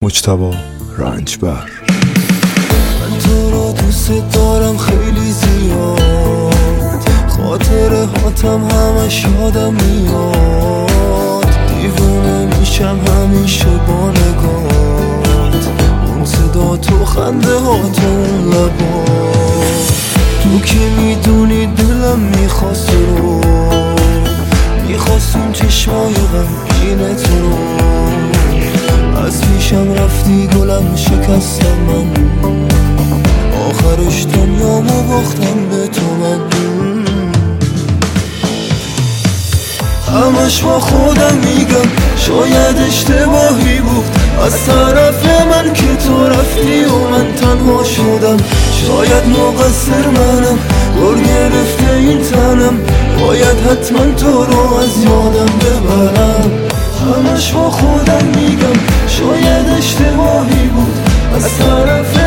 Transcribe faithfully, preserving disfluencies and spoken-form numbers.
مجتبی رنجبر. من تو رو دوست دارم خیلی زیاد، خاطره هاتم همش یادم میاد، دیوونه میشم همیشه با نگات، اون صدا تو خنده هات اون لبات. تو که میدونی دلم میخواست رو، میخواست اون چشمای غمگین تو رو، از پیشم رفتی گلم شکستم من، آخرش دنیامو باختم به تو من. همش با خودم میگم شاید اشتباهی بود از طرف من که تو رفتی و من تنها شدم، شاید مقصر منم، گل گرفته این تنم، باید حتما تو رو از یادم ببرم. همش با خودم میگم شاید اشتباهی بود از طرف